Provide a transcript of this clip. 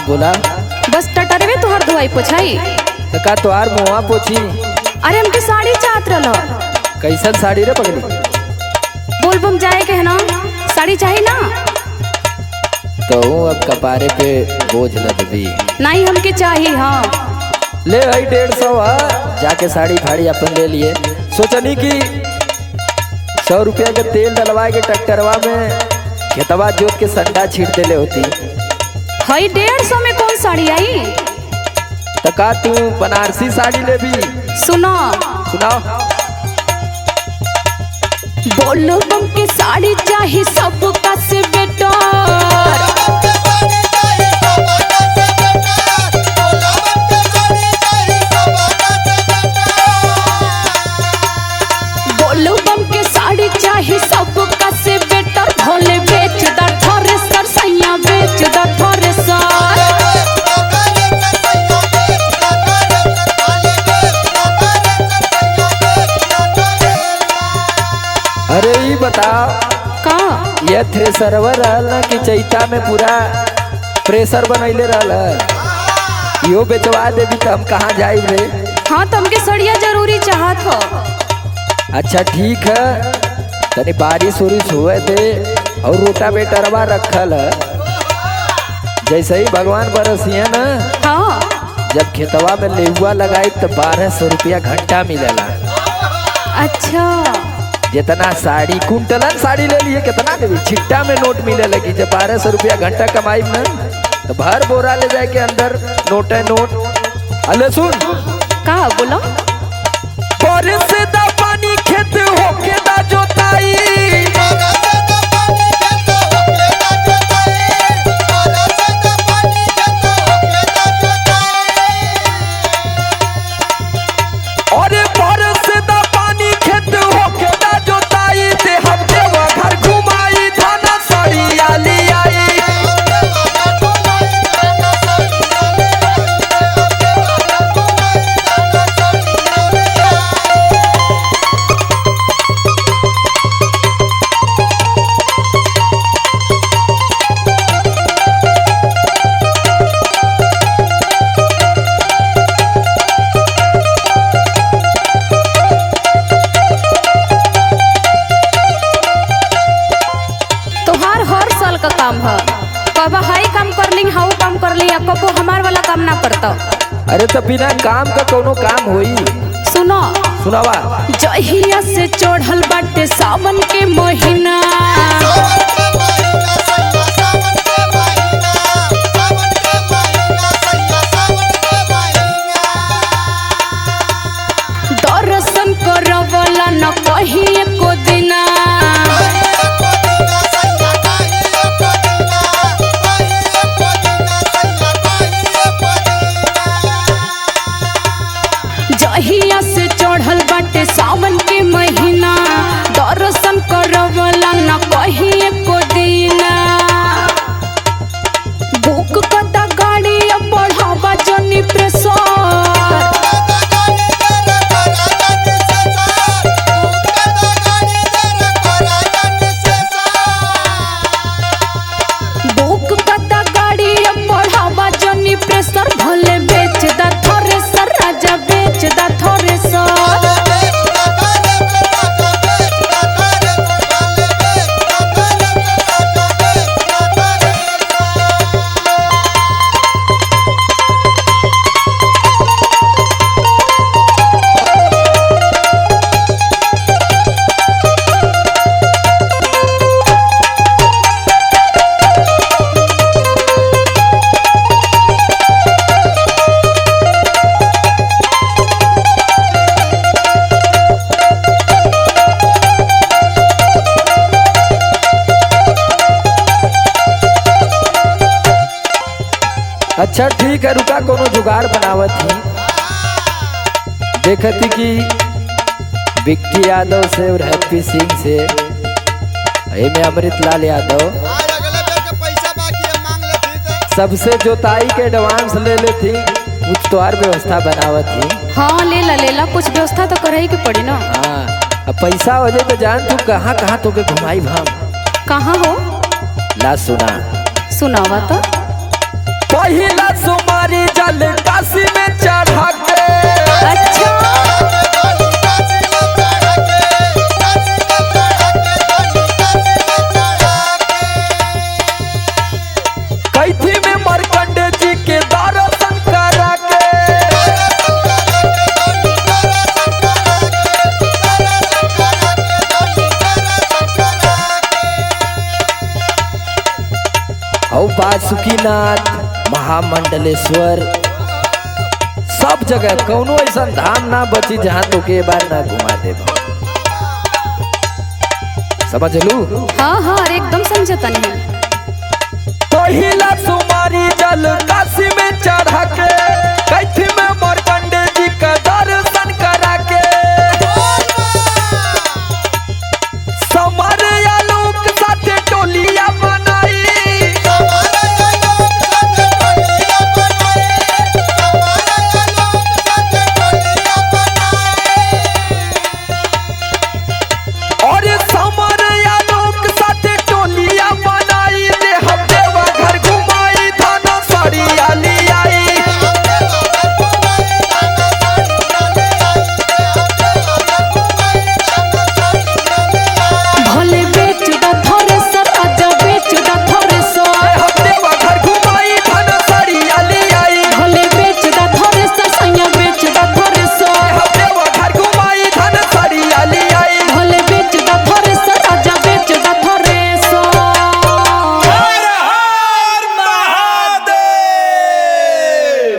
बोला। बस टटरवे तुहर धोई पोछाई। तो का तोहार मुँह पोछी। अरे हमके साड़ी चाहत रह। कैसन साड़ी रे पगली? बोल बम जाए के है ना, साड़ी चाहिए ना। तो अब कपारे पे बोझ लद दी। नहीं हमके चाहिए। हाँ ले आई 150 जाके साड़ी फाड़ी अपन ले लिए। सोचनी कि 100 रुपया के तेल डलवा के ट्रैक्टरवा में खेतवा जोत के संडा छीट देले होती। हई 150 में कौन साड़ी आई? तो का तू बनारसी साड़ी ले भी? सुनो सुनाओ। बोलो बम के साड़ी चाहिए सबका से बेटा। बोलो बम के साड़ी चाहिए सबका से बेटा। भोले बेच दा थ्रेसर, सैया बेच दा थ्रेसर। अरे ये बताओ का ये थ्रेसरवर रहल ना कि चैता में पूरा प्रेशर बनैले रहल? यो बेचवा देवी तो हम कहाँ जाए रे? हाँ तो हमके सड़िया जरूरी चाहत हो। अच्छा ठीक है, तनी बारिश उरिश हुए दे और रोटावेटरवा रखल है। जैसे ही भगवान बरसिए ना, हाँ जब खेतवा में लेहुआ लगाई तो 1200 रुपया घंटा मिलेला। अच्छा जितना साड़ी कुंटलन साड़ी ले लिए कितना देवी? छिट्टा में नोट मिले लगी। जब 1200 रुपया घंटा कमाई ना तो भर बोरा ले जाए के अंदर नोट है नोट। अले सुन का बोलो। से दा पानी खेत होके दा जोताई। और से दा पानी खेत होके दा जोताई। ते हम देवा घर घुमाई, थाना सड़िया ले आई। काम है कब हाई काम कर ली, हाउ काम कर ली, कबो हमार वाला काम ना करता। अरे तो बिना काम का कोनो काम होई? सुनो सुनावा। जहिया से चढ़ल बाटे सावन के महीना। दर्शन करवला न कहीं एको दिना। जहिया से चढ़ल बाटे सावन के महीना, दर्शन करवला न कहीं एको दिना। बुक कता गाड़ी बढ़ावा जनी प्रेशर। बुक कता गाड़ी बढ़ावा जनी प्रेशर। भले बेच दा थ्रेसर, राजा बेच दा थ्रेसर। अच्छा ठीक है, रुका कोनो जुगाड़ बनावत ही। देखती कि विक्की यादव से और हैप्पी सिंह से में अमृतलाल यादव सबसे जोताई के एडवांस ले लेती। कुछ तो और व्यवस्था बनावत ही। हाँ ले ला कुछ व्यवस्था तो करे के पड़ी ना। हाँ अब पैसा हो जाए तो जान तू कहाँ कहाँ तो के घुमाई हम। कहाँ हो? ला सुना। सुनावा तो। पहिला काशीनाथ, महामंडलेश्वर, सब जगह कौनो ऐसा धाम ना बची जहाँ तो के बार ना घुमा दे। समझ लू? हाँ हाँ, अरे एकदम समझता नहीं। पहिला सुमारी जल